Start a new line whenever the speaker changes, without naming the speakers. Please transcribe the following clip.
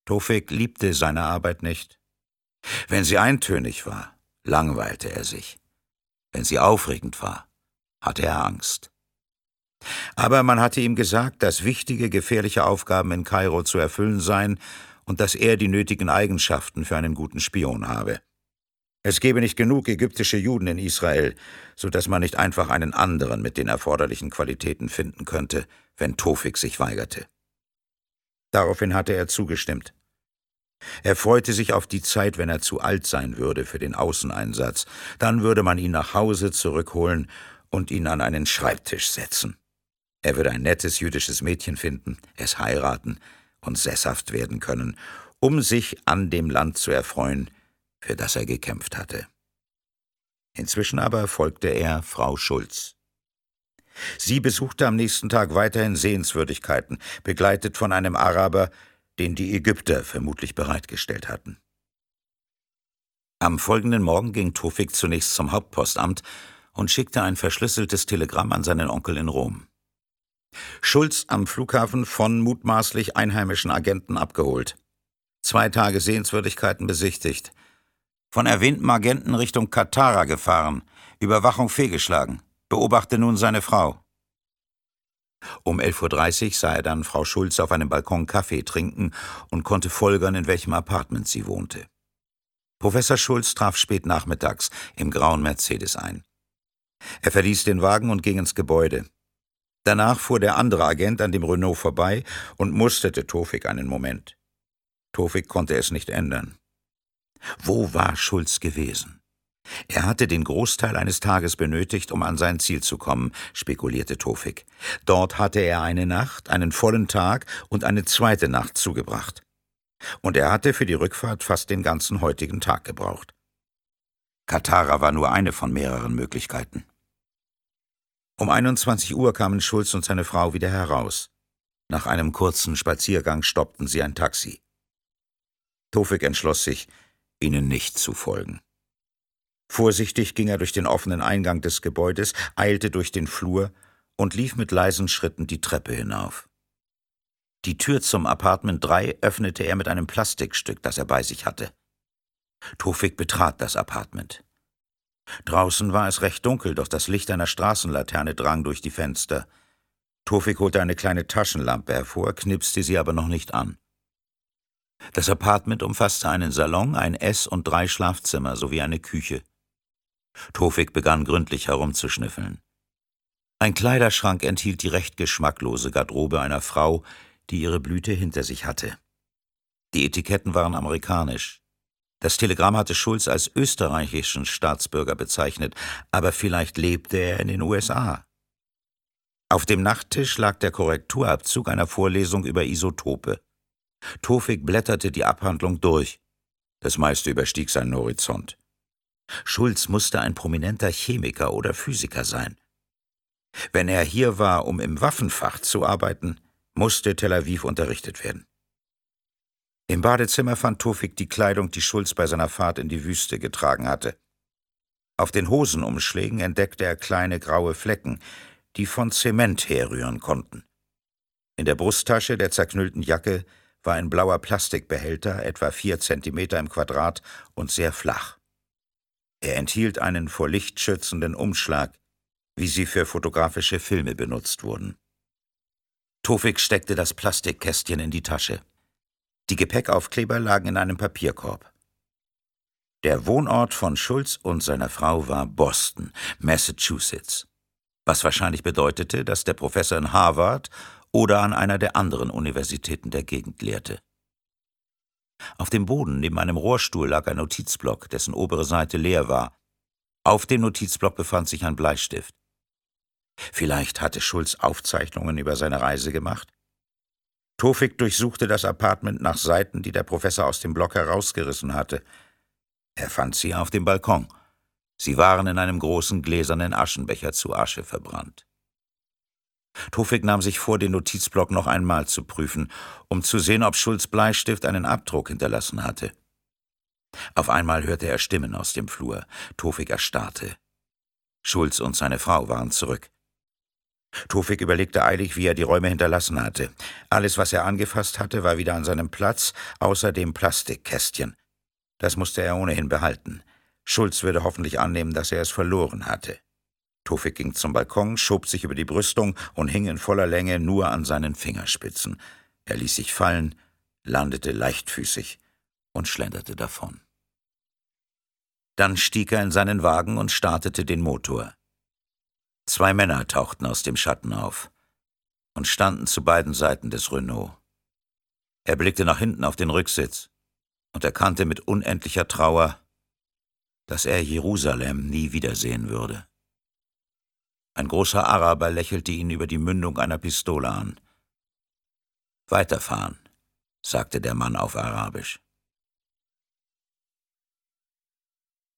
Tofik liebte seine Arbeit nicht. Wenn sie eintönig war, langweilte er sich. Wenn sie aufregend war, hatte er Angst. Aber man hatte ihm gesagt, dass wichtige, gefährliche Aufgaben in Kairo zu erfüllen seien und dass er die nötigen Eigenschaften für einen guten Spion habe. Es gebe nicht genug ägyptische Juden in Israel, so dass man nicht einfach einen anderen mit den erforderlichen Qualitäten finden könnte, wenn Tofik sich weigerte. Daraufhin hatte er zugestimmt. Er freute sich auf die Zeit, wenn er zu alt sein würde für den Außeneinsatz. Dann würde man ihn nach Hause zurückholen und ihn an einen Schreibtisch setzen. Er würde ein nettes jüdisches Mädchen finden, es heiraten und sesshaft werden können, um sich an dem Land zu erfreuen, für das er gekämpft hatte. Inzwischen aber folgte er Frau Schulz. Sie besuchte am nächsten Tag weiterhin Sehenswürdigkeiten, begleitet von einem Araber, den die Ägypter vermutlich bereitgestellt hatten. Am folgenden Morgen ging Tofik zunächst zum Hauptpostamt und schickte ein verschlüsseltes Telegramm an seinen Onkel in Rom. Schulz am Flughafen von mutmaßlich einheimischen Agenten abgeholt. 2 Tage Sehenswürdigkeiten besichtigt. Von erwähntem Agenten Richtung Katara gefahren, Überwachung fehlgeschlagen. Beobachte nun seine Frau. Um 11:30 Uhr sah er dann Frau Schulz auf einem Balkon Kaffee trinken und konnte folgern, in welchem Apartment sie wohnte. Professor Schulz traf spät nachmittags im grauen Mercedes ein. Er verließ den Wagen und ging ins Gebäude. Danach fuhr der andere Agent an dem Renault vorbei und musterte Tofik einen Moment. Tofik konnte es nicht ändern. Wo war Schulz gewesen? Er hatte den Großteil eines Tages benötigt, um an sein Ziel zu kommen, spekulierte Tofik. Dort hatte er eine Nacht, einen vollen Tag und eine zweite Nacht zugebracht. Und er hatte für die Rückfahrt fast den ganzen heutigen Tag gebraucht. Katara war nur eine von mehreren Möglichkeiten. Um 21 Uhr kamen Schulz und seine Frau wieder heraus. Nach einem kurzen Spaziergang stoppten sie ein Taxi. Tofik entschloss sich, ihnen nicht zu folgen. Vorsichtig ging er durch den offenen Eingang des Gebäudes, eilte durch den Flur und lief mit leisen Schritten die Treppe hinauf. Die Tür zum Apartment 3 öffnete er mit einem Plastikstück, das er bei sich hatte. Tofik betrat das Apartment. Draußen war es recht dunkel, doch das Licht einer Straßenlaterne drang durch die Fenster. Tofik holte eine kleine Taschenlampe hervor, knipste sie aber noch nicht an. Das Apartment umfasste einen Salon, ein Ess- und 3 Schlafzimmer sowie eine Küche. Tofik begann gründlich herumzuschnüffeln. Ein Kleiderschrank enthielt die recht geschmacklose Garderobe einer Frau, die ihre Blüte hinter sich hatte. Die Etiketten waren amerikanisch. Das Telegramm hatte Schulz als österreichischen Staatsbürger bezeichnet, aber vielleicht lebte er in den USA. Auf dem Nachttisch lag der Korrekturabzug einer Vorlesung über Isotope. Tofik blätterte die Abhandlung durch. Das meiste überstieg seinen Horizont. Schulz musste ein prominenter Chemiker oder Physiker sein. Wenn er hier war, um im Waffenfach zu arbeiten, musste Tel Aviv unterrichtet werden. Im Badezimmer fand Tofik die Kleidung, die Schulz bei seiner Fahrt in die Wüste getragen hatte. Auf den Hosenumschlägen entdeckte er kleine graue Flecken, die von Zement herrühren konnten. In der Brusttasche der zerknüllten Jacke war ein blauer Plastikbehälter, etwa 4 Zentimeter im Quadrat und sehr flach. Er enthielt einen vor Licht schützenden Umschlag, wie sie für fotografische Filme benutzt wurden. Tofik steckte das Plastikkästchen in die Tasche. Die Gepäckaufkleber lagen in einem Papierkorb. Der Wohnort von Schulz und seiner Frau war Boston, Massachusetts, was wahrscheinlich bedeutete, dass der Professor in Harvard oder an einer der anderen Universitäten der Gegend lehrte. Auf dem Boden neben einem Rohrstuhl lag ein Notizblock, dessen obere Seite leer war. Auf dem Notizblock befand sich ein Bleistift. Vielleicht hatte Schulz Aufzeichnungen über seine Reise gemacht? Tofik durchsuchte das Apartment nach Seiten, die der Professor aus dem Block herausgerissen hatte. Er fand sie auf dem Balkon. Sie waren in einem großen gläsernen Aschenbecher zu Asche verbrannt. Tofik nahm sich vor, den Notizblock noch einmal zu prüfen, um zu sehen, ob Schulz' Bleistift einen Abdruck hinterlassen hatte. Auf einmal hörte er Stimmen aus dem Flur. Tofik erstarrte. Schulz und seine Frau waren zurück. Tofik überlegte eilig, wie er die Räume hinterlassen hatte. Alles, was er angefasst hatte, war wieder an seinem Platz, außer dem Plastikkästchen. Das musste er ohnehin behalten. Schulz würde hoffentlich annehmen, dass er es verloren hatte. Tofik ging zum Balkon, schob sich über die Brüstung und hing in voller Länge nur an seinen Fingerspitzen. Er ließ sich fallen, landete leichtfüßig und schlenderte davon. Dann stieg er in seinen Wagen und startete den Motor. 2 Männer tauchten aus dem Schatten auf und standen zu beiden Seiten des Renault. Er blickte nach hinten auf den Rücksitz und erkannte mit unendlicher Trauer, dass er Jerusalem nie wiedersehen würde. Ein großer Araber lächelte ihn über die Mündung einer Pistole an. »Weiterfahren«, sagte der Mann auf Arabisch.